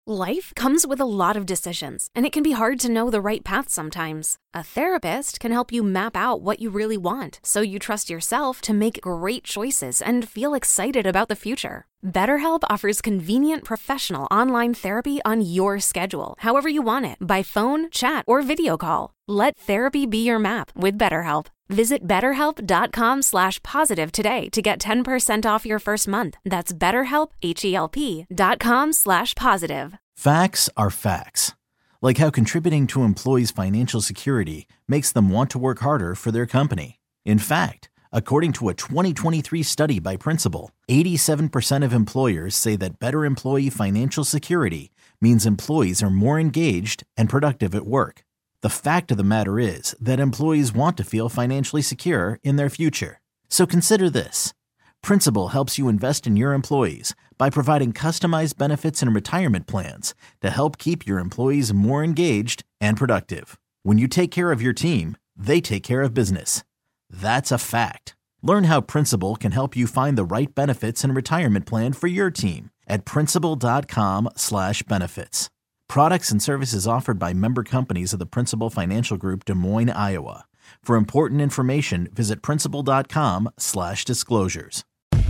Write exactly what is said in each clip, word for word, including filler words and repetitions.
Life comes with a lot of decisions, and it can be hard to know the right path sometimes. A therapist can help you map out what you really want, so you trust yourself to make great choices and feel excited about the future. BetterHelp offers convenient professional online therapy on your schedule, however you want it, by phone, chat, or video call. Let therapy be your map with BetterHelp. Visit betterhelp.com slash positive today to get ten percent off your first month. That's betterhelp, H-E-L-P dot com slash positive. Facts are facts. Like how contributing to employees' financial security makes them want to work harder for their company. In fact, according to a twenty twenty-three study by Principal, eighty-seven percent of employers say that better employee financial security means employees are more engaged and productive at work. The fact of the matter is that employees want to feel financially secure in their future. So consider this. Principal helps you invest in your employees by providing customized benefits and retirement plans to help keep your employees more engaged and productive. When you take care of your team, they take care of business. That's a fact. Learn how Principal can help you find the right benefits and retirement plan for your team at principal.com slash benefits. Products and services offered by member companies of the Principal Financial Group, Des Moines, Iowa. For important information, visit principal.com slash disclosures.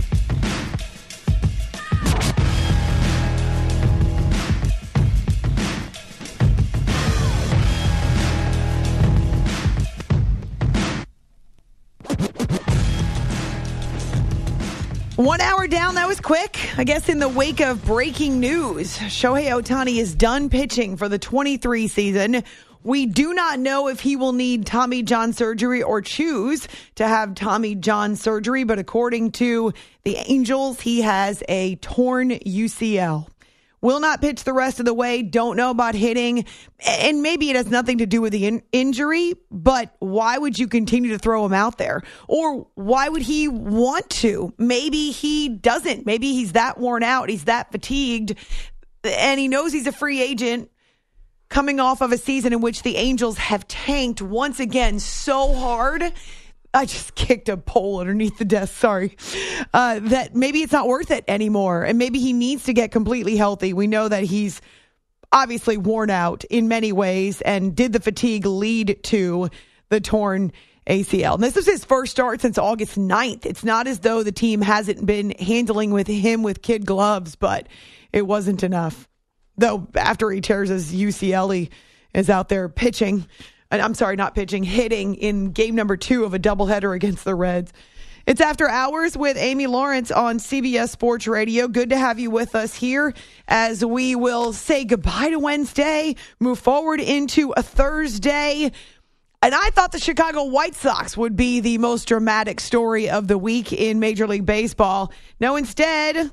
One hour down, that was quick. I guess in the wake of breaking news, Shohei Ohtani is done pitching for the twenty-three season. We do not know if he will need Tommy John surgery or choose to have Tommy John surgery, but according to the Angels, he has a torn U C L. Will not pitch the rest of the way. Don't know about hitting. And maybe it has nothing to do with the in- injury, but why would you continue to throw him out there? Or why would he want to? Maybe he doesn't. Maybe he's that worn out. He's that fatigued. And he knows he's a free agent coming off of a season in which the Angels have tanked once again so hard. I just kicked a pole underneath the desk, sorry, uh, that maybe it's not worth it anymore. And maybe he needs to get completely healthy. We know that he's obviously worn out in many ways. And did the fatigue lead to the torn A C L? And this was his first start since August ninth. It's not as though the team hasn't been handling with him with kid gloves, but it wasn't enough. Though after he tears his U C L, he is out there pitching. I'm sorry, not pitching, hitting in game number two of a doubleheader against the Reds. It's After Hours with Amy Lawrence on C B S Sports Radio. Good to have you with us here as we will say goodbye to Wednesday, move forward into a Thursday. And I thought the Chicago White Sox would be the most dramatic story of the week in Major League Baseball. No, instead,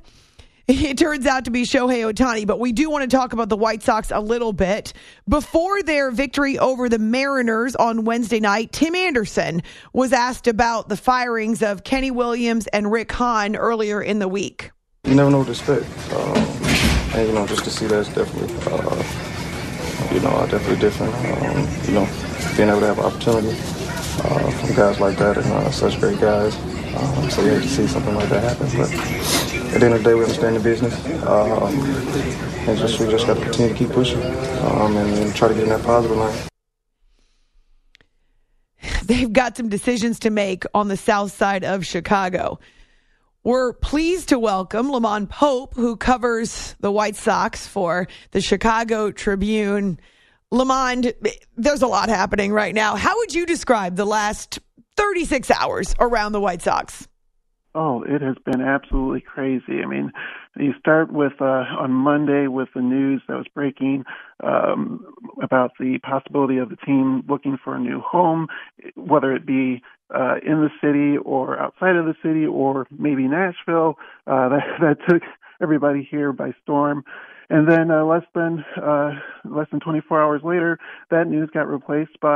it turns out to be Shohei Ohtani, but we do want to talk about the White Sox a little bit. Before their victory over the Mariners on Wednesday night, Tim Anderson was asked about the firings of Kenny Williams and Rick Hahn earlier in the week. You never know what to expect. Um, and, you know, just to see that's definitely, uh, you know, definitely different. Um, you know, being able to have an opportunity uh, from guys like that and uh, such great guys. Um, so we hate to see something like that happen, but at the end of the day, we understand the business, um, and just we just got to continue to keep pushing um, and, and try to get in that positive line. They've got some decisions to make on the south side of Chicago. We're pleased to welcome Lamont Pope, who covers the White Sox for the Chicago Tribune. Lamont, there's a lot happening right now. How would you describe the last thirty-six hours around the White Sox? Oh, it has been absolutely crazy. I mean, you start with uh, on Monday with the news that was breaking um, about the possibility of the team looking for a new home, whether it be uh, in the city or outside of the city or maybe Nashville. Uh, that, that took everybody here by storm. And then uh, less than uh, less than twenty-four hours later, that news got replaced by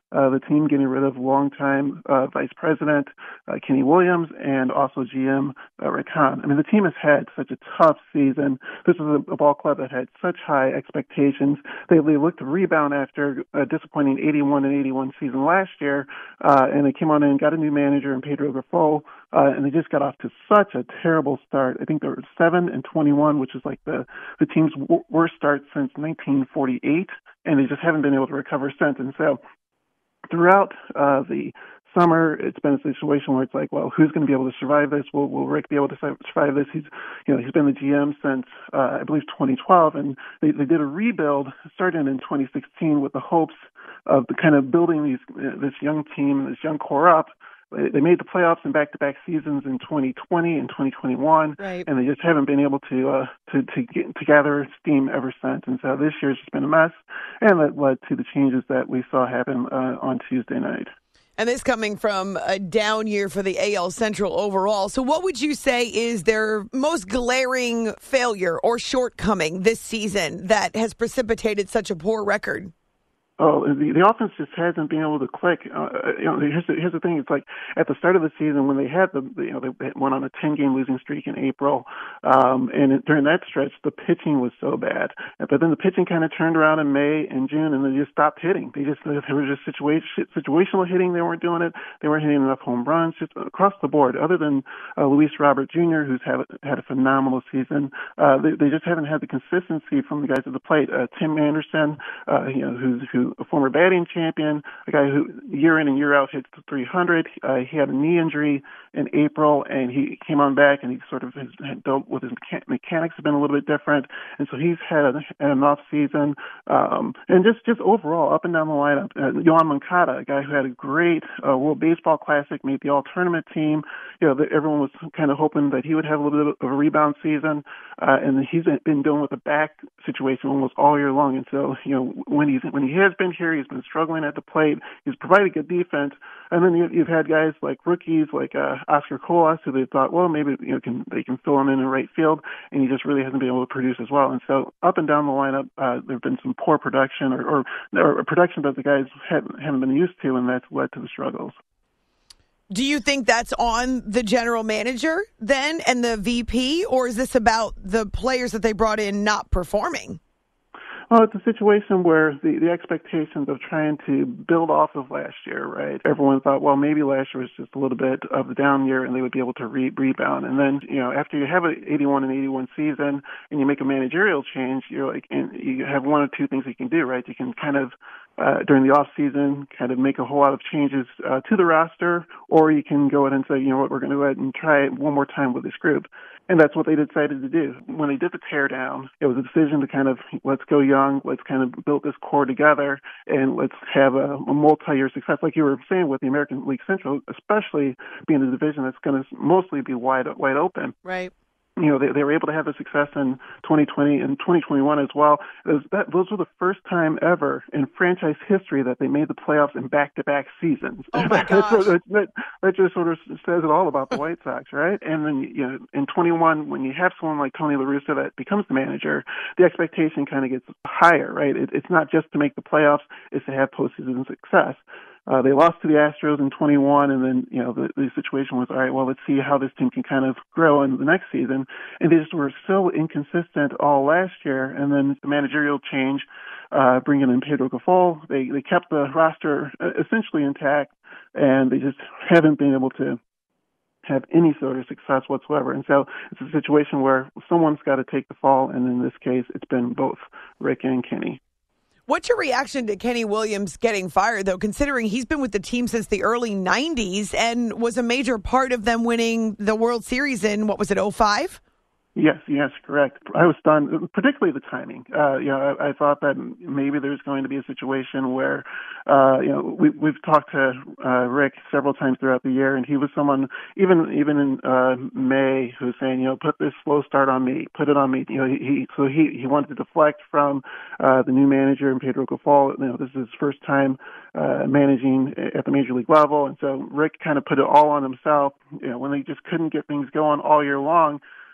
uh, the team getting rid of longtime uh, vice president uh, Kenny Williams and also G M uh, Rick Hahn. I mean, the team has had such a tough season. This is a, a ball club that had such high expectations. They, they looked to rebound after a disappointing eighty-one and eighty-one season last year, uh, and they came on in and got a new manager in Pedro Grifol, uh, and they just got off to such a terrible start. I think they were seven and twenty-one, which is like the the team's w- worst start since nineteen forty-eight, and they just haven't been able to recover since. And so throughout uh, the summer, it's been a situation where it's like, well, who's going to be able to survive this? Will, will Rick be able to survive this? He's, you know, he's been the G M since uh, I believe twenty twelve, and they, they did a rebuild starting in twenty sixteen with the hopes of the kind of building these uh, this young team, this young core up. They made the playoffs in back-to-back seasons in twenty twenty and twenty twenty-one, right. and they just haven't been able to uh, to to, get, to gather steam ever since. And so this year's just been a mess, and that led to the changes that we saw happen uh, on Tuesday night. And this coming from a down year for the A L Central overall. So what would you say is their most glaring failure or shortcoming this season that has precipitated such a poor record? Oh, the, the offense just hasn't been able to click. Uh, you know, here's the, here's the thing. It's like at the start of the season when they had the, you know, they went on a ten-game losing streak in April, um, and it, during that stretch, the pitching was so bad. But then the pitching kind of turned around in May and June, and they just stopped hitting. They just, there was just situation, situational hitting. They weren't doing it. They weren't hitting enough home runs, just across the board. Other than uh, Luis Robert Junior, who's had, had a phenomenal season, uh, they, they just haven't had the consistency from the guys at the plate. Uh, Tim Anderson, uh, you know, who's who. a former batting champion, a guy who year in and year out hits three hundred. Uh, he had a knee injury in April, and he came on back, and he sort of has had dealt with his mecha- mechanics have been a little bit different, and so he's had, a, had an off season. Um, and just, just overall, up and down the lineup, uh, Yoan Moncada, a guy who had a great uh, World Baseball Classic, made the all-tournament team. You know, the, everyone was kind of hoping that he would have a little bit of a rebound season, uh, and he's been dealing with a back situation almost all year long. And so, you know, when he's when he has been here, he's been struggling at the plate. He's provided good defense, and then you, you've had guys like rookies like uh, Oscar Colas, who they thought, well, maybe you know can they can fill him in in right field, and he just really hasn't been able to produce as well. And so, up and down the lineup, uh, there have been some poor production, or, or, or production that the guys haven't, haven't been used to, and that's led to the struggles. Do you think that's on the general manager then and the V P, or is this about the players that they brought in not performing? Well, it's a situation where the, the expectations of trying to build off of last year, right? Everyone thought, well, maybe last year was just a little bit of the down year and they would be able to re- rebound. And then, you know, after you have an eighty-one and eighty-one season and you make a managerial change, you're like, and you have one or two things you can do, right? You can kind of, uh, during the off season, kind of make a whole lot of changes uh, to the roster, or you can go ahead and say, you know what, we're going to go ahead and try it one more time with this group. And that's what they decided to do. When they did the tear down, it was a decision to kind of, let's go young, let's kind of build this core together, and let's have a, a multi-year success. Like you were saying with the American League Central, especially being a division that's going to mostly be wide wide open. Right. You know, they, they were able to have the success in twenty twenty and twenty twenty-one as well. It was that, those were the first time ever in franchise history that they made the playoffs in back-to-back seasons. Oh, my gosh. that, that, that just sort of says it all about the White Sox, right? And then, you know, in twenty-one, when you have someone like Tony La Russa that becomes the manager, the expectation kind of gets higher, right? It, it's not just to make the playoffs, it's to have postseason success. Uh, they lost to the Astros in twenty-one, and then, you know, the, the situation was, all right, well, let's see how this team can kind of grow in the next season. And they just were so inconsistent all last year. And then the managerial change, uh, bringing in Pedro Grifol, they, they kept the roster essentially intact, and they just haven't been able to have any sort of success whatsoever. And so it's a situation where someone's got to take the fall, and in this case, it's been both Rick and Kenny. What's your reaction to Kenny Williams getting fired, though, considering he's been with the team since the early nineties and was a major part of them winning the World Series in, what was it, oh five? Yes, yes, correct. I was stunned, particularly the timing. Uh, you know, I, I thought that maybe there's going to be a situation where, uh, you know, we, we've talked to uh, Rick several times throughout the year, and he was someone, even even in uh, May, who was saying, you know, put this slow start on me, put it on me. You know, he, he so he, he wanted to deflect from uh, the new manager in Pedro Grifol. You know, this is his first time uh, managing at the major league level, and so Rick kind of put it all on himself. You know, when they just couldn't get things going all year long.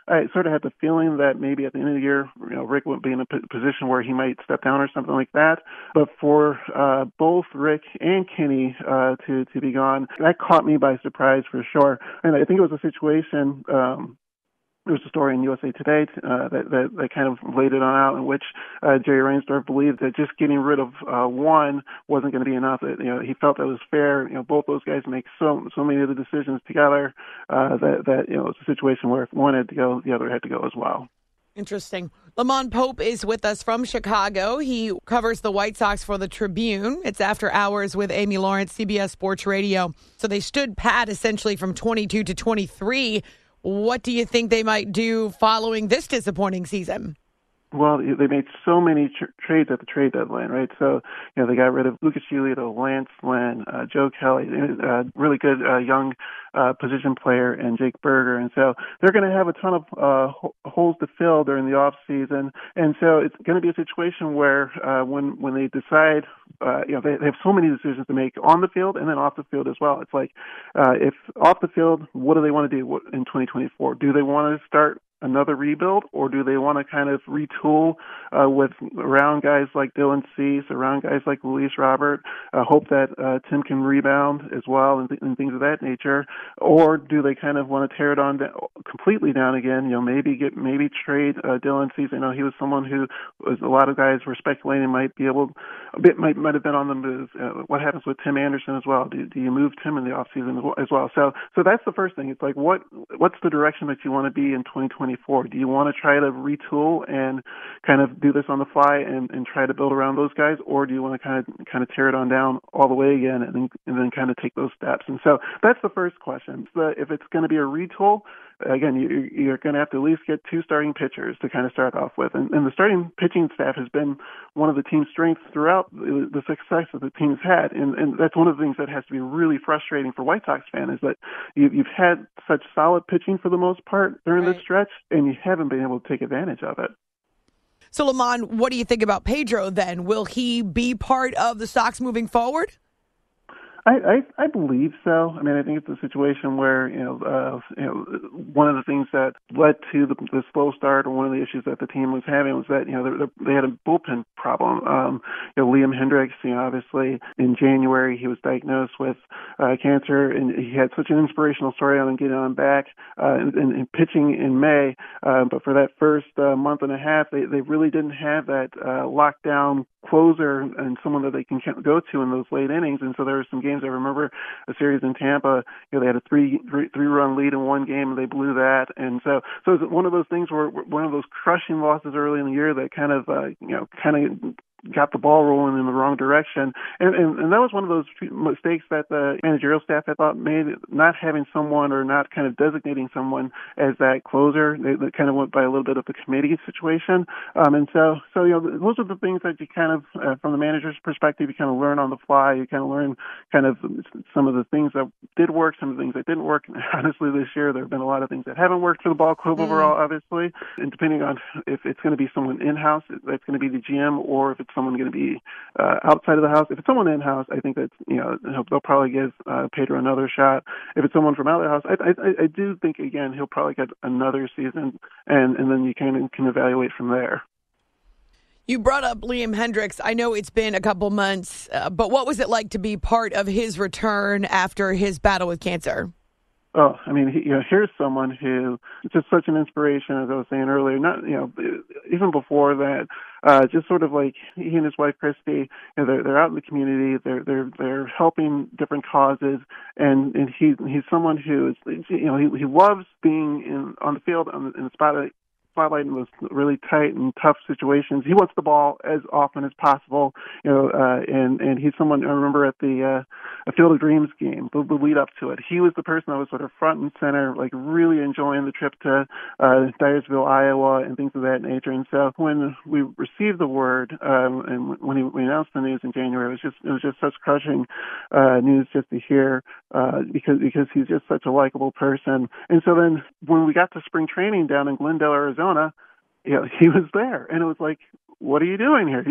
I sort of had the feeling that maybe at the end of the year, you know, Rick would be in a p- position where he might step down or something like that. But for uh, both Rick and Kenny uh, to to be gone, that caught me by surprise for sure. And I think it was a situation. Um, There was a story in U S A Today uh, that, that that kind of laid it on out, in which uh, Jerry Reinsdorf believed that just getting rid of uh, one wasn't going to be enough. That, you know, he felt that was fair. You know, both those guys make so so many of the decisions together uh, that that you know it's a situation where if one had to go, the other had to go as well. Interesting. Lamont Pope is with us from Chicago. He covers the White Sox for the Tribune. It's After Hours with Amy Lawrence, C B S Sports Radio. So they stood pat essentially from twenty-two to twenty-three. What do you think they might do following this disappointing season? Well, they made so many tr- trades at the trade deadline, right? So, you know, they got rid of Lucas Giolito, Lance Lynn, uh, Joe Kelly, uh, really good uh, young uh, position player, and Jake Berger. And so they're going to have a ton of uh, ho- holes to fill during the off season. And so it's going to be a situation where uh, when when they decide, uh, you know, they, they have so many decisions to make on the field and then off the field as well. It's like uh, if off the field, what do they want to do in twenty twenty-four? Do they want to start another rebuild, or do they want to kind of retool uh, with around guys like Dylan Cease, around guys like Luis Robert, uh, hope that uh, Tim can rebound as well, and, th- and things of that nature, or do they kind of want to tear it on down, completely down again? You know, maybe get maybe trade uh, Dylan Cease. I know he was someone who was, a lot of guys were speculating might be able, a bit might might have been on the move. Uh, what happens with Tim Anderson as well? Do, do you move Tim in the offseason as well? So, so that's the first thing. It's like what what's the direction that you want to be in twenty twenty-four? Do you want to try to retool and kind of do this on the fly and, and try to build around those guys, or do you want to kind of kind of tear it on down all the way again and then, and then kind of take those steps? And so that's the first question. So if it's going to be a retool, again, you, you're going to have to at least get two starting pitchers to kind of start off with. And, and the starting pitching staff has been one of the team's strengths throughout the, the success that the team's had. And, and that's one of the things that has to be really frustrating for White Sox fans, is that you, you've had such solid pitching for the most part during right. this stretch, and you haven't been able to take advantage of it. So, Lamont, what do you think about Pedro then? Will he be part of the Sox moving forward? I, I, I believe so. I mean, I think it's a situation where, you know, uh, you know, one of the things that led to the, the slow start, or one of the issues that the team was having, was that, you know, they, they had a bullpen problem. Um, you know, Liam Hendriks, you know, obviously in January he was diagnosed with uh, cancer, and he had such an inspirational story on him getting on back uh, and, and pitching in May. Uh, but for that first uh, month and a half, they, they really didn't have that uh, lockdown closer and someone that they can go to in those late innings. And so there were some games, I remember a series in Tampa, you know, they had a three, three, three run lead in one game and they blew that. And so, so it's one of those things where one of those crushing losses early in the year that kind of, uh, you know, kind of got the ball rolling in the wrong direction. And, and, and that was one of those mistakes that the managerial staff had thought made, not having someone or not kind of designating someone as that closer. They, they kind of went by a little bit of the committee situation. Um, and so, so, you know, those are the things that you kind of, uh, from the manager's perspective, you kind of learn on the fly. You kind of learn kind of some of the things that did work, some of the things that didn't work. And honestly, this year, there have been a lot of things that haven't worked for the ball club mm. overall, obviously. And depending on if it's going to be someone in-house, that's going to be the G M, or if it's someone going to be uh, outside of the house. If it's someone in-house, I think that, you know, they'll probably give uh, Pedro another shot. If it's someone from out of the house, I, I, I do think, again, he'll probably get another season, and, and then you can, can evaluate from there. You brought up Liam Hendriks. I know it's been a couple months, uh, but what was it like to be part of his return after his battle with cancer? Oh, I mean, he, you know, here's someone who is just such an inspiration, as I was saying earlier. Not, you know, even before that, uh, just sort of like he and his wife Christy, you know, they're they're out in the community, they're they're they're helping different causes, and and he he's someone who is, you know, he he loves being in on the field on the, in the spotlight. spotlight in those really tight and tough situations. He wants the ball as often as possible, you know, uh, and, and he's someone, I remember at the uh, a Field of Dreams game, the, the lead up to it, he was the person that was sort of front and center, like really enjoying the trip to uh, Dyersville, Iowa, and things of that nature. And so when we received the word, um, and when he, we announced the news in January, it was just, it was just such crushing uh, news just to hear, uh, because, because he's just such a likable person. And so then when we got to spring training down in Glendale, Arizona, you know, he was there, and it was like, what are you doing here?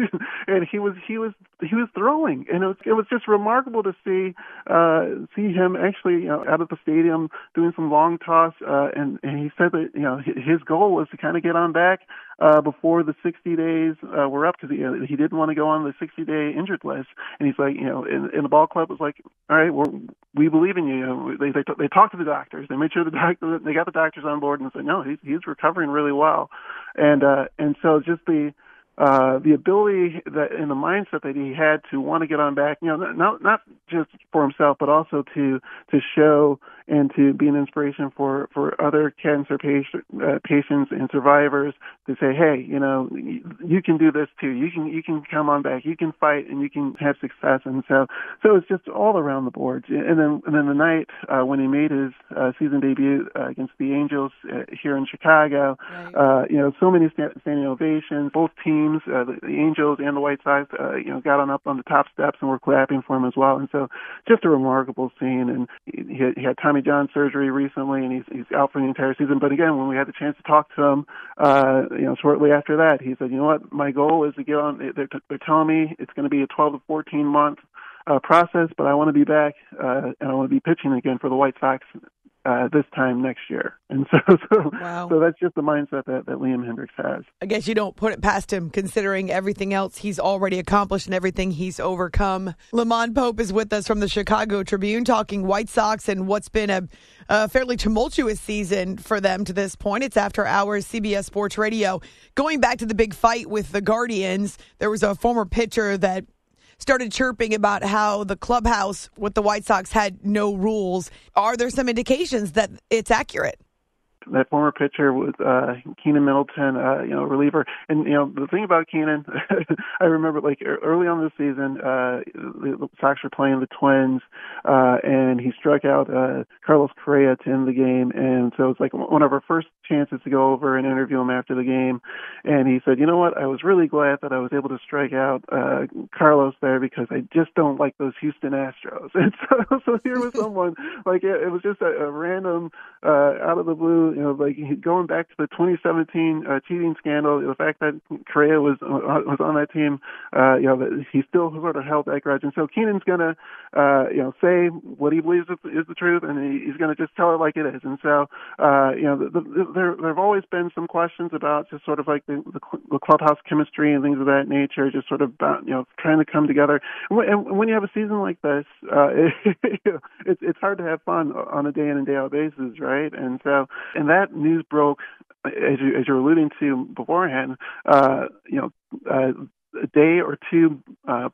And he was he was he was throwing, and it was it was just remarkable to see uh, see him actually, you know, out of the stadium doing some long toss, uh, and, and he said that, you know, his goal was to kind of get on back uh, before the sixty days uh, were up, because he, he didn't want to go on the sixty day injured list. And he's like, you know, and, and the ball club was like, all right, we're, we believe in you. You know, they, they they talked to the doctors, they made sure the doctor they got the doctors on board and said, no, he's he's recovering really well, and uh, and so just the. Uh, the ability that, and the mindset that he had to want to get on back, you know, not not just for himself, but also to to show and to be an inspiration for, for other cancer patient, uh, patients and survivors to say, hey, you know, you, you can do this too. You can you can come on back. You can fight, and you can have success. And so, so it's just all around the board. And then and then the night uh, when he made his uh, season debut uh, against the Angels uh, here in Chicago, right. uh, you know, so many standing ovations. Both teams. Uh, the, the Angels and the White Sox, uh, you know, got on up on the top steps and were clapping for him as well. And so, just a remarkable scene. And he, he, had, he had Tommy John surgery recently, and he's he's out for the entire season. But again, when we had the chance to talk to him, uh, you know, shortly after that, he said, you know what, my goal is to get on. They're, they're telling me it's going to be a twelve to fourteen month uh, process, but I want to be back uh, and I want to be pitching again for the White Sox Uh, this time next year. And so so, wow. so that's just the mindset that, that Liam Hendriks has. I guess you don't put it past him, considering everything else he's already accomplished and everything he's overcome. Lamont Pope is with us from the Chicago Tribune, talking White Sox and what's been a, a fairly tumultuous season for them to this point. It's After Hours, C B S Sports Radio. Going back to the big fight with the Guardians, there was a former pitcher that started chirping about how the clubhouse with the White Sox had no rules. Are there some indications that it's accurate? That former pitcher was uh, Keenan Middleton, uh, you know, reliever. And, you know, the thing about Keenan, I remember, like, early on this season, uh, the Sox were playing the Twins, uh, and he struck out uh, Carlos Correa to end the game. And so it's like one of our first chances to go over and interview him after the game. And he said, you know what, I was really glad that I was able to strike out uh, Carlos there, because I just don't like those Houston Astros. And so, so here was someone, like, it, it was just a, a random, uh, out of the blue, you know, like going back to the twenty seventeen uh, cheating scandal, the fact that Correa was uh, was on that team, uh, you know, he still sort of held that grudge. And so Keenan's going to, uh, you know, say what he believes is, is the truth, and he, he's going to just tell it like it is. And so, uh, you know, the, the, there there have always been some questions about just sort of like the, the, the clubhouse chemistry and things of that nature, just sort of about, you know, trying to come together. And when, and when you have a season like this, uh, it, it's it's hard to have fun on a day in and day out basis, right? And so, and that news broke, as you as you're alluding to beforehand, uh, you know, uh, a day or two uh,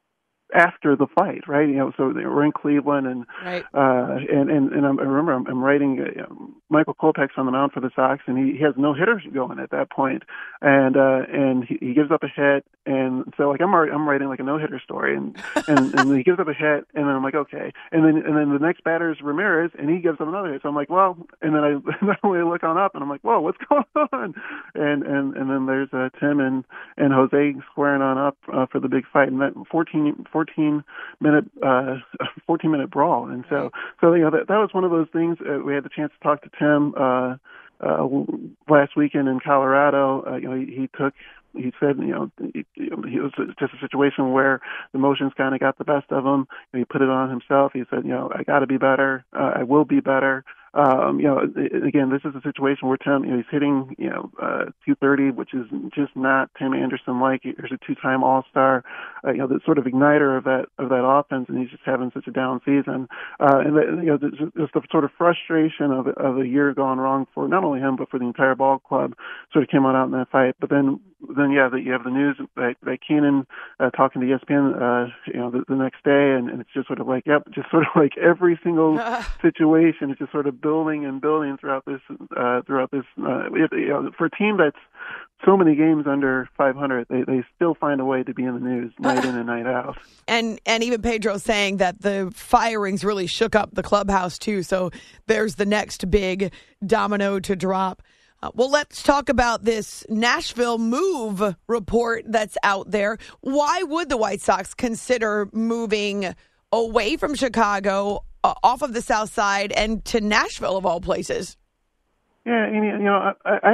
after the fight, right? You know, so we're in Cleveland, and right. uh, and and and I'm, I remember I'm, I'm writing uh, Michael Kopech's on the mound for the Sox, and he, he has no hitters going at that point, and uh, and he, he gives up a hit, and so like I'm I'm writing like a no hitter story, and, and and he gives up a hit, and then I'm like, okay, and then and then the next batter is Ramirez, and he gives up another hit, so I'm like, well, and then I then I look on up, and I'm like, whoa, what's going on? And and and then there's uh, Tim and and Jose squaring on up uh, for the big fight, and that fourteen minute uh, fourteen minute brawl, and so so you know that that was one of those things. Uh, we had the chance to talk to Tim uh, uh, last weekend in Colorado. Uh, you know, he, he took. He said, you know, he, he was just a situation where the emotions kind of got the best of him. He put it on himself. He said, you know, I got to be better. Uh, I will be better. Um, you know, again, this is a situation where Tim, you know, he's hitting, you know, uh, two thirty, which is just not Tim Anderson-like. He's a two-time All-Star, uh, you know, the sort of igniter of that of that offense, and he's just having such a down season. Uh, and the, you know, just the sort of frustration of of a year gone wrong for not only him but for the entire ball club sort of came on out in that fight. But then, then yeah, that you have the news that, that Keenan uh, talking to E S P N, uh, you know, the, the next day, and, and it's just sort of like, yep, just sort of like every single situation is just sort of building and building throughout this uh, throughout this. Uh, you know, for a team that's so many games under five hundred, they, they still find a way to be in the news night in and night out. And and even Pedro saying that the firings really shook up the clubhouse too. So there's the next big domino to drop. Uh, well, let's talk about this Nashville move report that's out there. Why would the White Sox consider moving away from Chicago, uh, off of the South Side, and to Nashville of all places? Yeah, and, you know, I, I would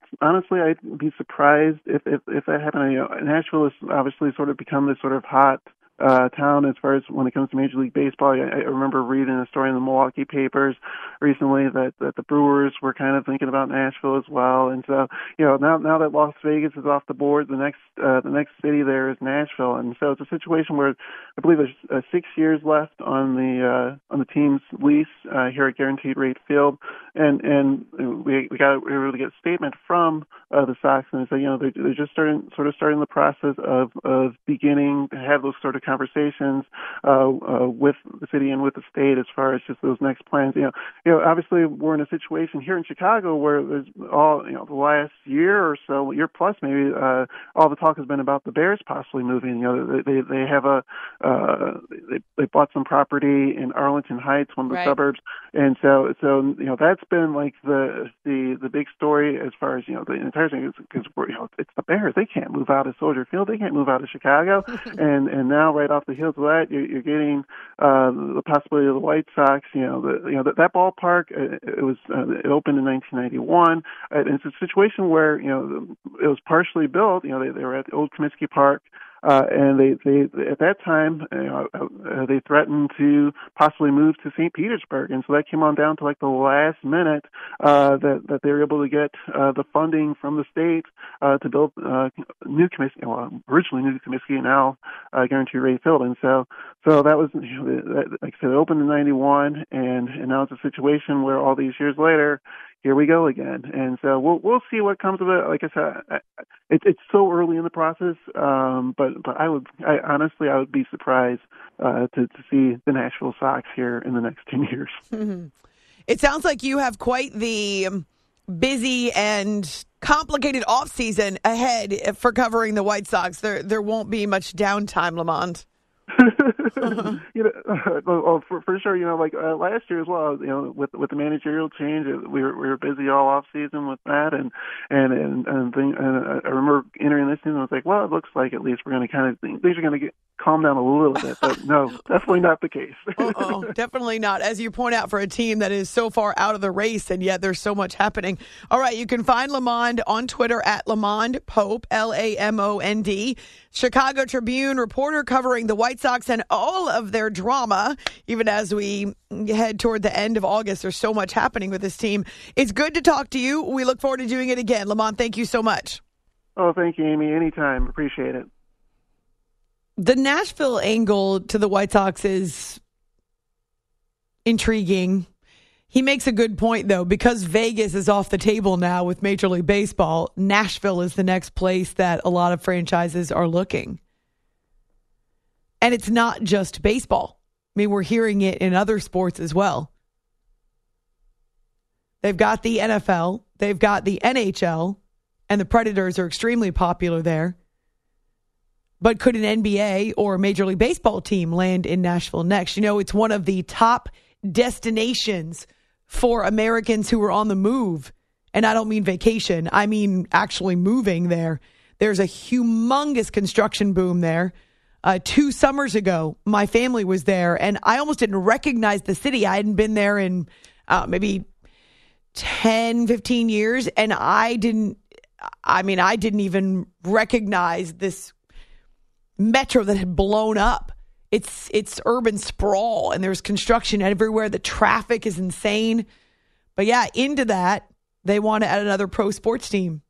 honestly, I'd be surprised if if, if that happened. You know, Nashville has obviously sort of become this sort of hot uh, town as far as when it comes to Major League Baseball. I, I remember reading a story in the Milwaukee papers recently that, that the Brewers were kind of thinking about Nashville as well. And so, you know, now now that Las Vegas is off the board, the next uh, the next city there is Nashville. And so it's a situation where I believe there's uh, six years left on the uh, on the team's lease uh, here at Guaranteed Rate Field, and and we we got we were able to get a statement from uh, the Sox, and they said, you know, they're, they're just starting sort of starting the process of of beginning to have those sort of conversations uh, uh, with the city and with the state as far as just those next plans. You know, you know, obviously we're in a situation here in Chicago where there's all, you know, the last year or so, year plus maybe, uh, all the talk has been about the Bears possibly moving. You know, they they, they have a uh, they they bought some property in Arlington Heights, one of the right. suburbs, and so so you know that's been like the the the big story as far as, you know, the entire thing, because you know it's the Bears. They can't move out of Soldier Field. They can't move out of Chicago, and and now right off the heels of that, you're, you're getting uh, the possibility of the White Sox. You know, the, you know that, that ballpark. It, it was uh, it opened in nineteen ninety-one. And it's a situation where, you know, it was partially built. You know, they, they were at the old Comiskey Park. Uh, and they, they, at that time, you know, uh, they threatened to possibly move to Saint Petersburg, and so that came on down to like the last minute uh, that that they were able to get uh, the funding from the state uh, to build uh, new Comiskey, well, originally new Comiskey, now uh, Guaranteed Rate Field, and so so that was, you know, that, like I said, it opened in ninety-one, and and now it's a situation where all these years later, here we go again. And so we'll we'll see what comes of it. Like I said, I, it, it's so early in the process, um, but but I would I, honestly I would be surprised uh, to to see the Nashville Sox here in the next ten years. Mm-hmm. It sounds like you have quite the busy and complicated off season ahead for covering the White Sox. There there won't be much downtime, Lamont. you know, uh, well, for, for sure. You know, like uh, last year as well. You know, with with the managerial change, we were we were busy all off season with that, and and and and, thing, and I remember entering this season. I was like, well, it looks like at least we're going to kind of things are going to get calm down a little bit, but no, definitely not the case. Oh, definitely not. As you point out, for a team that is so far out of the race, and yet there's so much happening. All right, you can find Lamond on Twitter at Lamond Pope, L A M O N D. Chicago Tribune reporter covering the White Sox and all of their drama, even as we head toward the end of August. There's so much happening with this team. It's good to talk to you. We look forward to doing it again. Lamont, thank you so much. Oh, thank you, Amy. Anytime. Appreciate it. The Nashville angle to the White Sox is intriguing. He makes a good point, though, because Vegas is off the table now with Major League Baseball. Nashville is the next place that a lot of franchises are looking. And it's not just baseball. I mean, we're hearing it in other sports as well. They've got the N F L, they've got the N H L, and the Predators are extremely popular there. But could an N B A or a Major League Baseball team land in Nashville next? You know, it's one of the top destinations for Americans who are on the move. And I don't mean vacation. I mean actually moving there. There's a humongous construction boom there. Uh, two summers ago, my family was there, and I almost didn't recognize the city. I hadn't been there in uh, maybe ten, fifteen years, and I didn't, I mean, I didn't even recognize this metro that had blown up. It's it's urban sprawl, and there's construction everywhere. The traffic is insane. But yeah, into that, they want to add another pro sports team.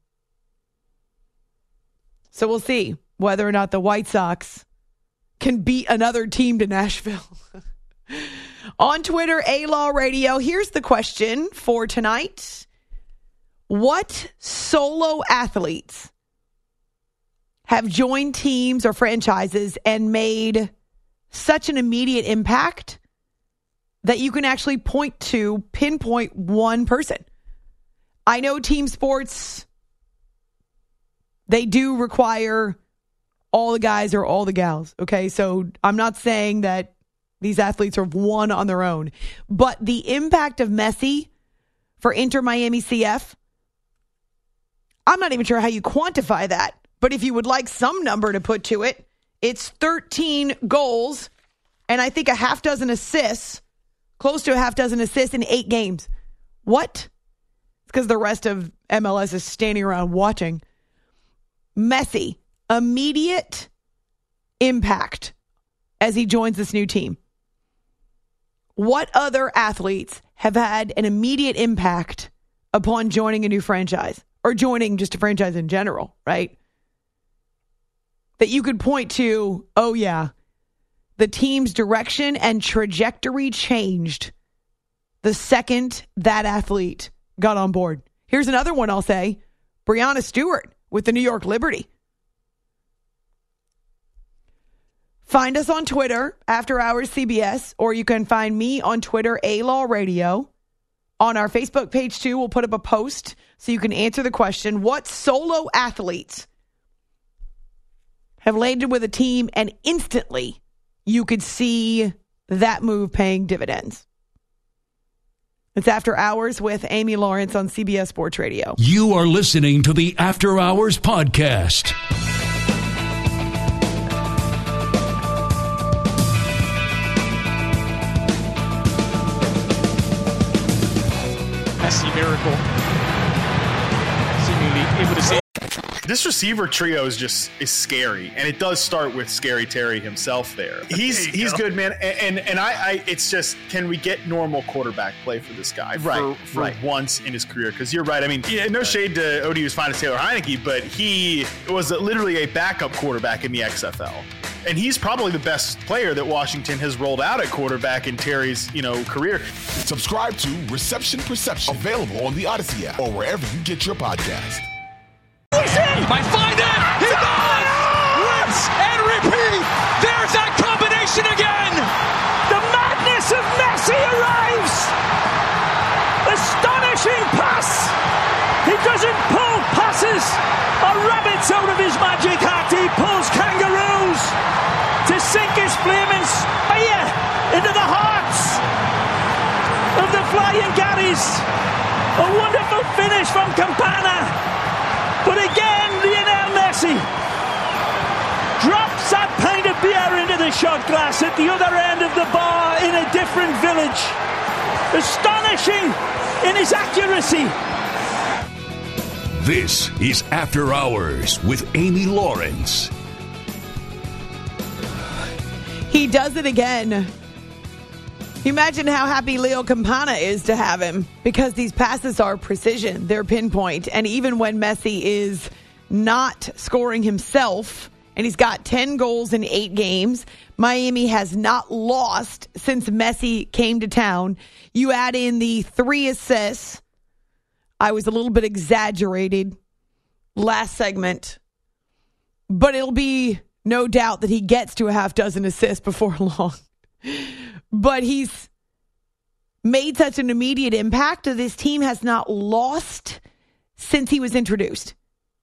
So we'll see whether or not the White Sox can beat another team to Nashville. On Twitter, A-Law Radio, here's the question for tonight. What solo athletes have joined teams or franchises and made such an immediate impact that you can actually point to, pinpoint one person? I know team sports, they do require all the guys or all the gals, okay? So I'm not saying that these athletes are one on their own, but the impact of Messi for Inter Miami C F, I'm not even sure how you quantify that, but if you would like some number to put to it, it's thirteen goals and I think a half dozen assists, close to a half dozen assists in eight games. What? because the rest of M L S is standing around watching. Messi, immediate impact as he joins this new team. What other athletes have had an immediate impact upon joining a new franchise or joining just a franchise in general, right? That you could point to, oh yeah, the team's direction and trajectory changed the second that athlete got on board. Here's another one I'll say. Breanna Stewart with the New York Liberty. Find us on Twitter, After Hours C B S, or you can find me on Twitter, A-Law Radio. On our Facebook page, too, we'll put up a post so you can answer the question, what solo athletes have landed with a team and instantly you could see that move paying dividends? It's After Hours with Amy Lawrence on C B S Sports Radio. You are listening to the After Hours Podcast. Messi miracle. Seemingly able to see. This receiver trio is just is scary, and it does start with Scary Terry himself there. He's there he's go. good, man, and and, and I, I it's just, can we get normal quarterback play for this guy right, for, for right. once in his career? Because you're right. I mean, yeah, no shade to O D U's finest Taylor Heineke, but he was literally a backup quarterback in the X F L. And he's probably the best player that Washington has rolled out at quarterback in Terry's, you know, career. Subscribe to Reception Perception, available on the Odyssey app or wherever you get your podcast. He might find it. He does. Rinse and repeat. There's that combination again. The madness of Messi arrives. Astonishing pass. He doesn't pull passes or rabbits out of his magic hat. He pulls kangaroos to sink his flaming spear into the hearts of the Flying Garys. A wonderful finish from Campana. But again, Lionel Messi drops that pint of beer into the shot glass at the other end of the bar in a different village. Astonishing in his accuracy. This is After Hours with Amy Lawrence. He does it again. Imagine how happy Leo Campana is to have him, because these passes are precision, they're pinpoint, and even when Messi is not scoring himself, and he's got ten goals in eight games, Miami has not lost since Messi came to town. You add in the three assists. I was a little bit exaggerated last segment, but it'll be no doubt that he gets to a half dozen assists before long. But he's made such an immediate impact that this team has not lost since he was introduced.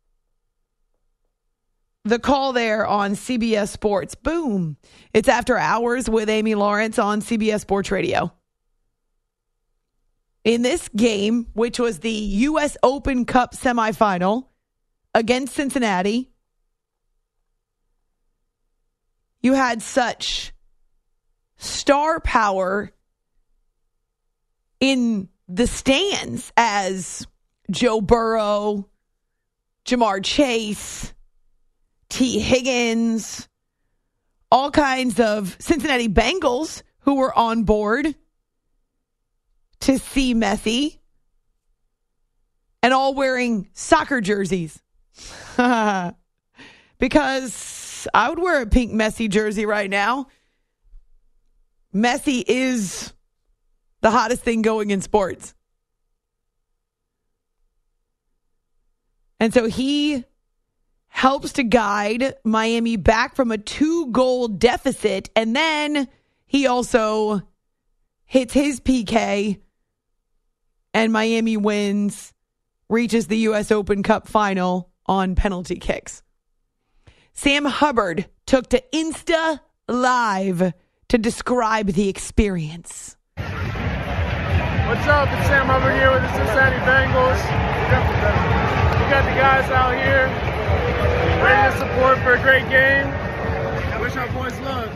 The call there on C B S Sports. Boom. It's After Hours with Amy Lawrence on C B S Sports Radio. In this game, which was the U S Open Cup semifinal against Cincinnati, you had such star power in the stands as Joe Burrow, Jamar Chase, T. Higgins, all kinds of Cincinnati Bengals who were on board to see Messi, and all wearing soccer jerseys. Because I would wear a pink Messi jersey right now. Messi is the hottest thing going in sports. And so he helps to guide Miami back from a two-goal deficit. And then he also hits his P K, and Miami wins, reaches the U S Open Cup final on penalty kicks. Sam Hubbard took to Insta Live to describe the experience. What's up? It's Sam Hubbard here with the Cincinnati Bengals. We got the guys out here ready to support for a great game. I wish our boys luck.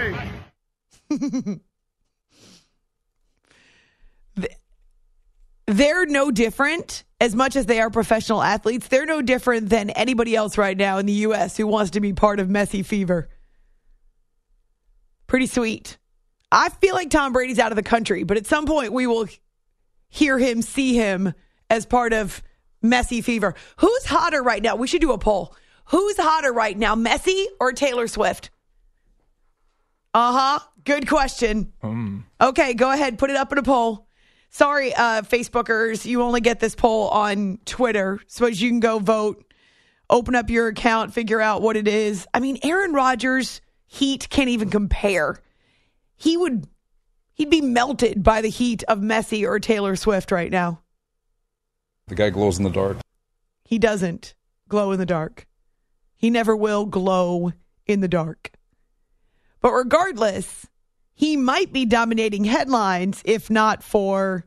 Who they? they're no different, as much as they are professional athletes, they're no different than anybody else right now in the U S who wants to be part of Messi fever. Pretty sweet. I feel like Tom Brady's out of the country, but at some point we will hear him, see him as part of Messi fever. Who's hotter right now? We should do a poll. Who's hotter right now, Messi or Taylor Swift? Uh-huh. Good question. Um. Okay, go ahead. Put it up in a poll. Sorry, uh, Facebookers, you only get this poll on Twitter, so you can go vote, open up your account, figure out what it is. I mean, Aaron Rodgers' heat can't even compare. He would, he'd be melted by the heat of Messi or Taylor Swift right now. The guy glows in the dark. He doesn't glow in the dark. He never will glow in the dark. But regardless, he might be dominating headlines if not for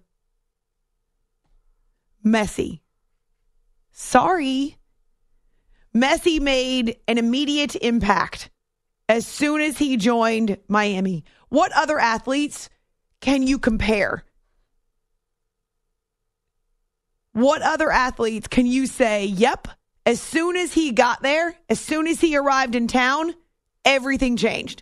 Messi. Sorry. Messi made an immediate impact as soon as he joined Miami. What other athletes can you compare? What other athletes can you say, yep, as soon as he got there, as soon as he arrived in town, everything changed?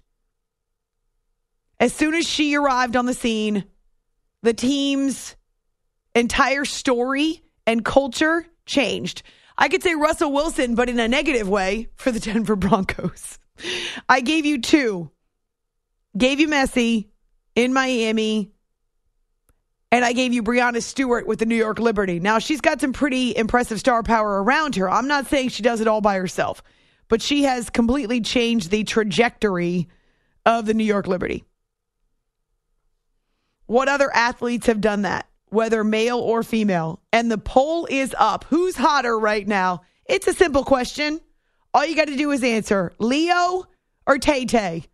As soon as she arrived on the scene, the team's entire story and culture changed. I could say Russell Wilson, but in a negative way for the Denver Broncos. I gave you two. Gave you Messi in Miami, and I gave you Breonna Stewart with the New York Liberty. Now, she's got some pretty impressive star power around her. I'm not saying she does it all by herself, but she has completely changed the trajectory of the New York Liberty. What other athletes have done that, whether male or female? And the poll is up. Who's hotter right now? It's a simple question. All you got to do is answer Leo or Tay-Tay.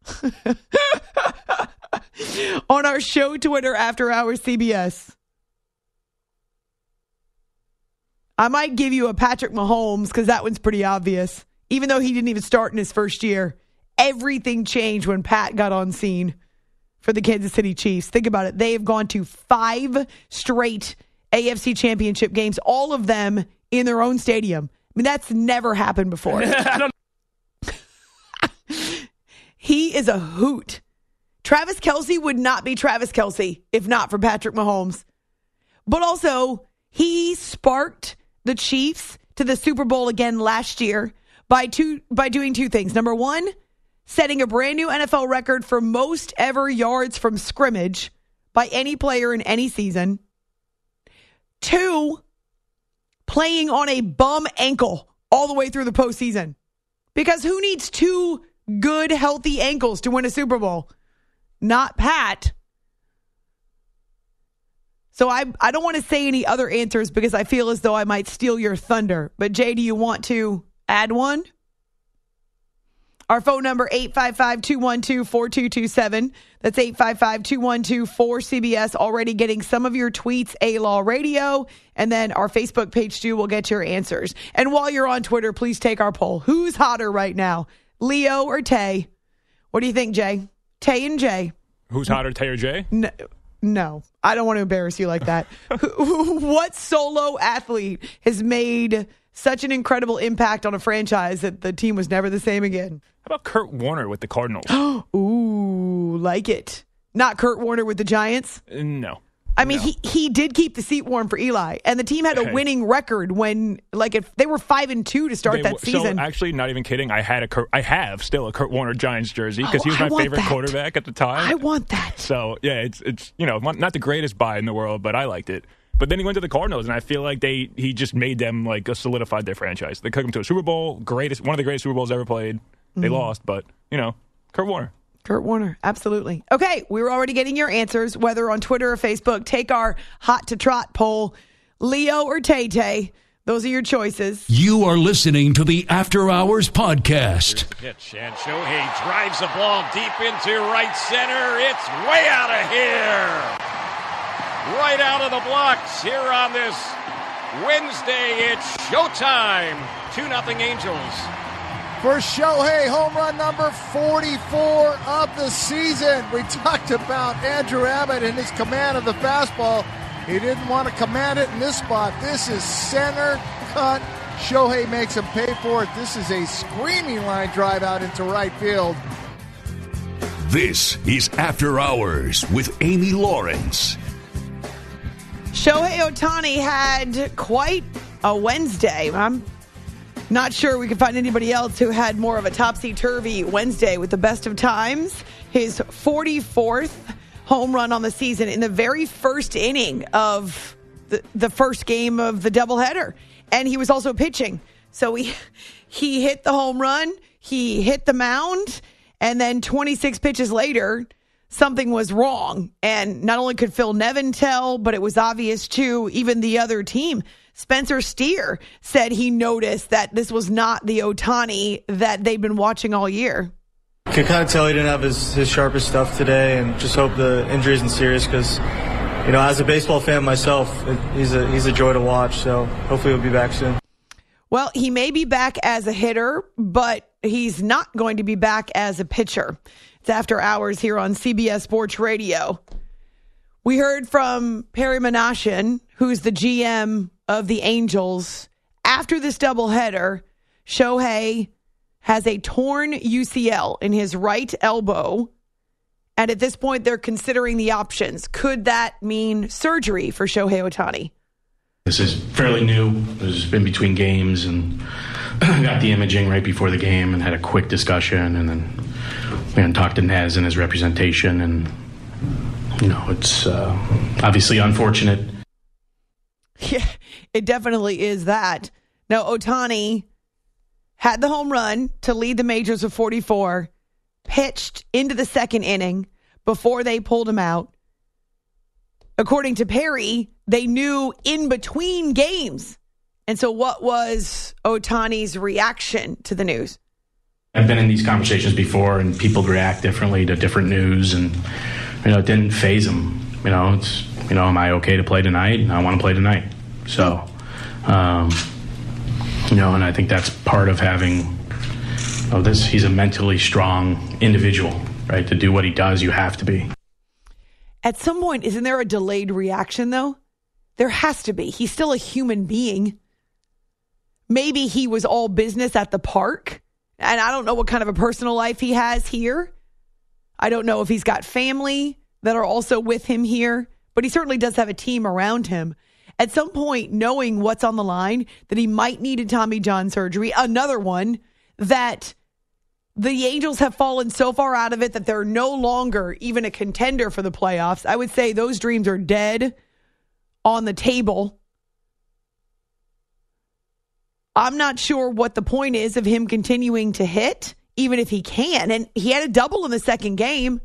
On our show Twitter, After Hours C B S. I might give you a Patrick Mahomes because that one's pretty obvious. Even though he didn't even start in his first year, everything changed when Pat got on scene for the Kansas City Chiefs. Think about it. They have gone to five straight A F C championship games, all of them in their own stadium. I mean, that's never happened before. He is a hoot. Travis Kelce would not be Travis Kelce if not for Patrick Mahomes. But also, he sparked the Chiefs to the Super Bowl again last year by two by doing two things. Number one, setting a brand new N F L record for most ever yards from scrimmage by any player in any season. Two, playing on a bum ankle all the way through the postseason. Because who needs two good, healthy ankles to win a Super Bowl? Not Pat. So I I don't want to say any other answers because I feel as though I might steal your thunder. But Jay, do you want to add one? Our phone number, eight five five, two one two, four two two seven. That's eight five five, two one two, four C B S. Already getting some of your tweets, A-Law Radio. And then our Facebook page, too, will get your answers. And while you're on Twitter, please take our poll. Who's hotter right now, Leo or Tay? What do you think, Jay? Tay and Jay. Who's hotter, Tay or Jay? No, no, I don't want to embarrass you like that. What solo athlete has made such an incredible impact on a franchise that the team was never the same again? How about Kurt Warner with the Cardinals? Ooh, like it. Not Kurt Warner with the Giants? Uh, no. I mean, no. he, he did keep the seat warm for Eli, and the team had a winning record when, like, if they were five and two to start they, that season. So actually, not even kidding, I had a Kurt, I have still a Kurt Warner Giants jersey because oh, he was I my favorite that. quarterback at the time. I want that. So yeah, it's it's you know not the greatest buy in the world, but I liked it. But then he went to the Cardinals, and I feel like they he just made them like solidified their franchise. They took him to a Super Bowl, greatest one of the greatest Super Bowls ever played. They mm. lost, but you know, Kurt Warner. Kurt Warner, absolutely. Okay, we were already getting your answers, whether on Twitter or Facebook. Take our Hot to Trot poll. Leo or Tay-Tay, those are your choices. You are listening to the After Hours Podcast. Pitch, and Shohei drives the ball deep into right center. It's way out of here. Right out of the blocks here on this Wednesday. It's showtime. two nothing Angels. For Shohei, home run number forty-four of the season. We talked about Andrew Abbott and his command of the fastball. He didn't want to command it in this spot. This is center cut. Shohei makes him pay for it. This is a screaming line drive out into right field. This is After Hours with Amy Lawrence. Shohei Ohtani had quite a Wednesday. I'm not sure we could find anybody else who had more of a topsy-turvy Wednesday with the best of times. His forty-fourth home run on the season in the very first inning of the, the first game of the doubleheader. And he was also pitching. So he, he hit the home run, he hit the mound, and then twenty-six pitches later, something was wrong. And not only could Phil Nevin tell, but it was obvious to even the other team. Spencer Steer said he noticed that this was not the Ohtani that they've been watching all year. I could kind of tell he didn't have his, his sharpest stuff today, and just hope the injury isn't serious because, you know, as a baseball fan myself, it, he's a he's a joy to watch. So hopefully he'll be back soon. Well, he may be back as a hitter, but he's not going to be back as a pitcher. It's After Hours here on C B S Sports Radio. We heard from Perry Minasian, who's the G M of the Angels. After this doubleheader, Shohei has a torn U C L in his right elbow. And at this point, they're considering the options. Could that mean surgery for Shohei Ohtani? This is fairly new. It's been between games, and got the imaging right before the game and had a quick discussion, and then we went and talked to Nez and his representation, and you know, it's uh, obviously unfortunate. Yeah, it definitely is that. Now, Ohtani had the home run to lead the majors with forty-four, pitched into the second inning before they pulled him out. According to Perry, they knew in between games. And so what was Ohtani's reaction to the news? I've been in these conversations before, and people react differently to different news, and you know, it didn't faze him. You know, it's, you know, am I okay to play tonight? I want to play tonight. So, um, you know, and I think that's part of having, oh, this, he's a mentally strong individual, right? To do what he does, you have to be. At some point, isn't there a delayed reaction, though? There has to be. He's still a human being. Maybe he was all business at the park, and I don't know what kind of a personal life he has here. I don't know if he's got family that are also with him here, but he certainly does have a team around him. At some point, knowing what's on the line, that he might need a Tommy John surgery, another one, that the Angels have fallen so far out of it that they're no longer even a contender for the playoffs. I would say those dreams are dead on the table. I'm not sure what the point is of him continuing to hit, even if he can. And he had a double in the second game.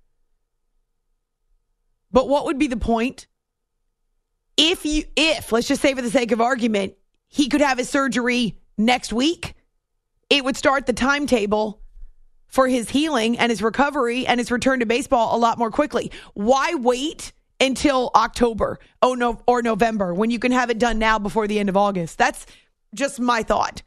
But what would be the point? If you, if, let's just say for the sake of argument, he could have his surgery next week, it would start the timetable for his healing and his recovery and his return to baseball a lot more quickly. Why wait until October oh no, or November when you can have it done now before the end of August? That's just my thought.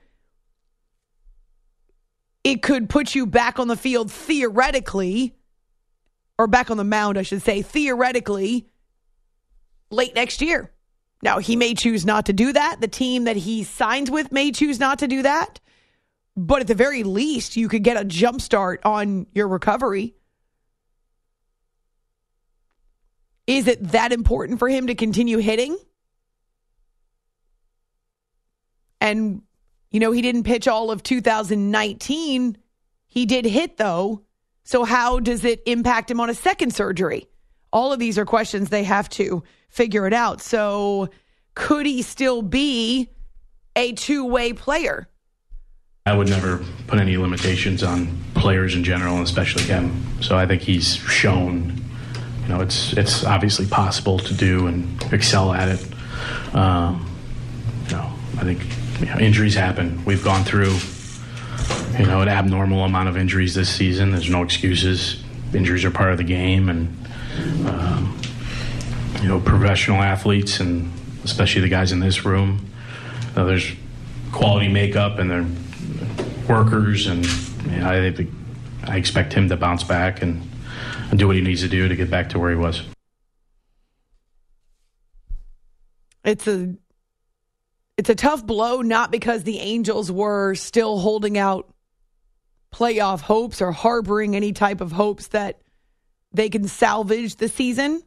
It could put you back on the field theoretically, or back on the mound, I should say, theoretically, late next year. Now, he may choose not to do that. The team that he signs with may choose not to do that. But at the very least, you could get a jump start on your recovery. Is it that important for him to continue hitting? And, you know, he didn't pitch all of two thousand nineteen. He did hit, though. So how does it impact him on a second surgery? All of these are questions they have to figure it out. So could he still be a two-way player? I would never put any limitations on players in general, and especially him. So I think he's shown, you know, it's it's obviously possible to do and excel at it. Um, you know, I think you know, injuries happen. We've gone through, you know, an abnormal amount of injuries this season. There's no excuses. Injuries are part of the game, and um, you know, professional athletes, and especially the guys in this room, uh, there's quality makeup, and they're workers, and you know, I think I expect him to bounce back and, and do what he needs to do to get back to where he was. it's a it's a tough blow, not because the Angels were still holding out playoff hopes or harboring any type of hopes that they can salvage the season.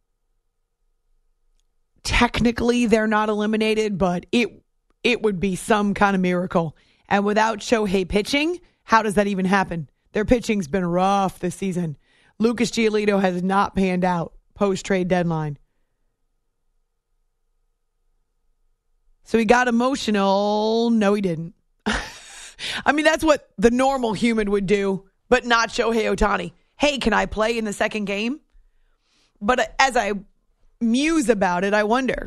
Technically, they're not eliminated, but it it would be some kind of miracle. And without Shohei pitching, how does that even happen? Their pitching's been rough this season. Lucas Giolito has not panned out post-trade deadline. So he got emotional. No, he didn't. I mean, that's what the normal human would do, but not Shohei Ohtani. Hey, can I play in the second game? But as I muse about it, I wonder,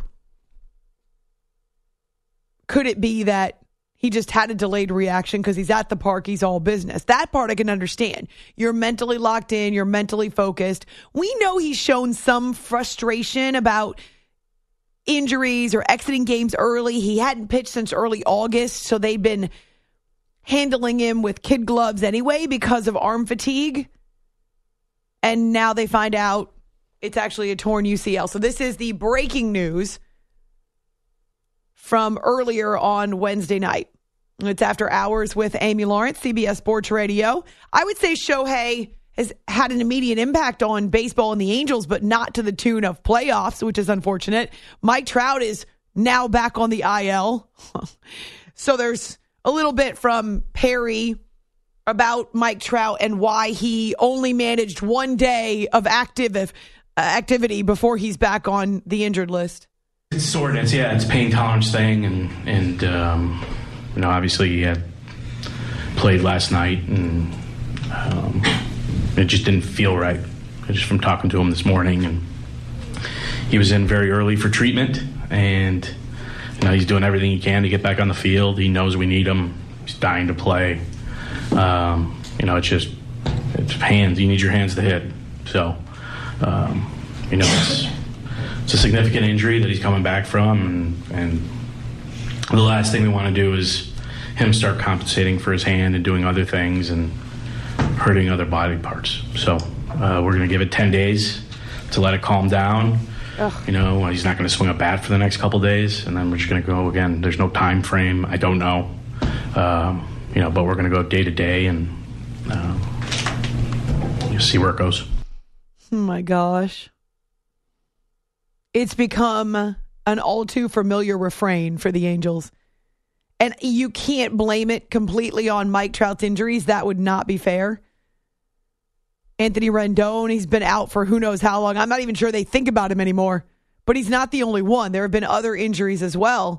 could it be that he just had a delayed reaction because he's at the park, he's all business? That part I can understand. You're mentally locked in, you're mentally focused. We know he's shown some frustration about injuries or exiting games early. He hadn't pitched since early August, so they've been handling him with kid gloves anyway because of arm fatigue. And now they find out it's actually a torn U C L. So this is the breaking news from earlier on Wednesday night. It's After Hours with Amy Lawrence, C B S Sports Radio. I would say Shohei has had an immediate impact on baseball and the Angels, but not to the tune of playoffs, which is unfortunate. Mike Trout is now back on the I L. So there's a little bit from Perry about Mike Trout and why he only managed one day of active uh, activity before he's back on the injured list. It's soreness, yeah. It's pain tolerance thing, and and um, you know, obviously he had played last night, and um, it just didn't feel right. Just from talking to him this morning, and he was in very early for treatment, and you know, he's doing everything he can to get back on the field. He knows we need him. He's dying to play. Um, you know, it's just it's hands. You need your hands to hit. So, um, you know, it's it's a significant injury that he's coming back from, and, and the last thing we want to do is him start compensating for his hand and doing other things and hurting other body parts. So uh, we're going to give it ten days to let it calm down. Ugh. You know, he's not going to swing a bat for the next couple days, and then we're just going to go again. There's no time frame. I don't know. Um, you know, but we're going to go day to day, and uh, you'll see where it goes. Oh, my gosh. It's become an all too familiar refrain for the Angels. And you can't blame it completely on Mike Trout's injuries. That would not be fair. Anthony Rendon, he's been out for who knows how long. I'm not even sure they think about him anymore. But he's not the only one. There have been other injuries as well.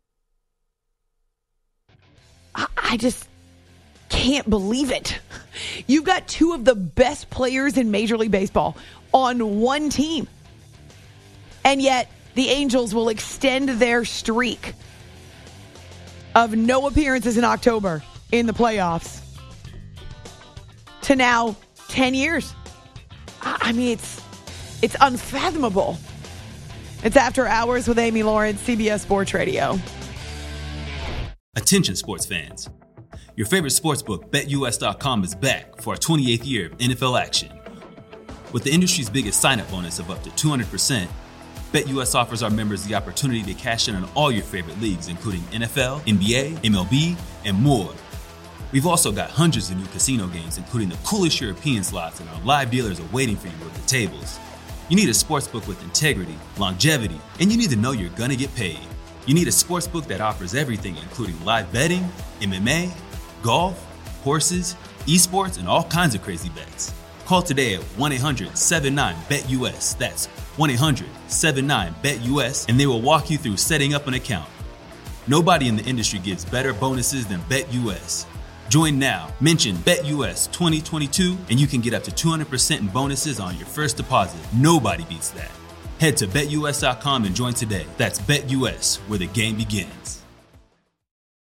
I, I just can't believe it. You've got two of the best players in Major League Baseball on one team. And yet the Angels will extend their streak of no appearances in October in the playoffs to now ten years. I mean, it's it's unfathomable. It's After Hours with Amy Lawrence, C B S Sports Radio. Attention sports fans. Your favorite sportsbook, Bet U S dot com, is back for our twenty-eighth year of N F L action. With the industry's biggest sign-up bonus of up to two hundred percent, BetUS offers our members the opportunity to cash in on all your favorite leagues, including N F L, N B A, M L B, and more. We've also got hundreds of new casino games, including the coolest European slots, and our live dealers are waiting for you at the tables. You need a sportsbook with integrity, longevity, and you need to know you're going to get paid. You need a sportsbook that offers everything, including live betting, M M A, golf, horses, esports, and all kinds of crazy bets. Call today at one eight hundred seven nine bet U S. That's one eight hundred seven nine bet U S, and they will walk you through setting up an account. Nobody in the industry gives better bonuses than BetUS. Join now. Mention BetUS twenty twenty-two, and you can get up to two hundred percent in bonuses on your first deposit. Nobody beats that. Head to Bet U S dot com and join today. That's BetUS, where the game begins.